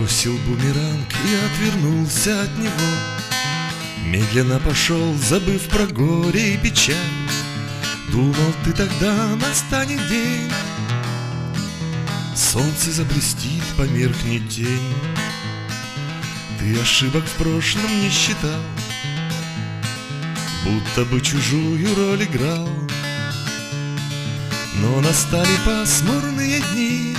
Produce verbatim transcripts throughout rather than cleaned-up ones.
бросил бумеранг и отвернулся от него. Медленно пошел, забыв про горе и печаль. Думал ты, тогда настанет день, солнце заблестит, померкнет тень. Ты ошибок в прошлом не считал, будто бы чужую роль играл. Но настали пасмурные дни,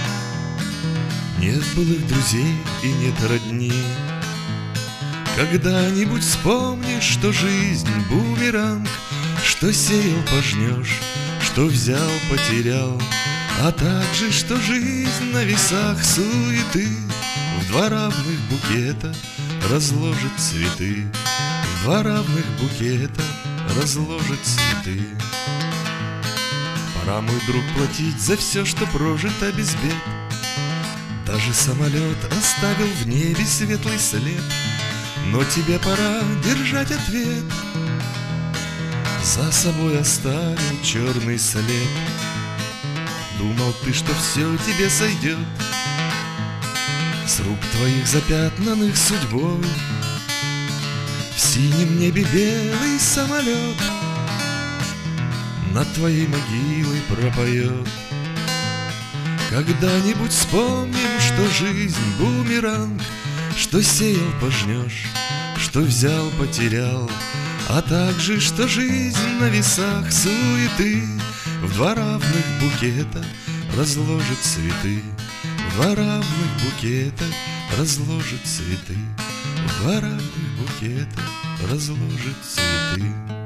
нет былых друзей и нет родни. Когда-нибудь вспомнишь, что жизнь бумеранг, что сеял пожнешь, что взял потерял, а также, что жизнь на весах суеты в два равных букета разложит цветы, в два равных букета разложит цветы. Пора, мой друг, платить за все, что прожито без бед. Даже самолет оставил в небе светлый след, но тебе пора держать ответ. За собой оставил черный след. Думал ты, что все тебе сойдет с рук твоих запятнанных судьбой. В синем небе белый самолет над твоей могилой пропоет. Когда-нибудь вспомним, что жизнь бумеранг, что сеял пожнешь, что взял потерял, а также, что жизнь на весах суеты в два равных букета разложит цветы, в два равных букета разложит цветы, в два равных букета разложит цветы.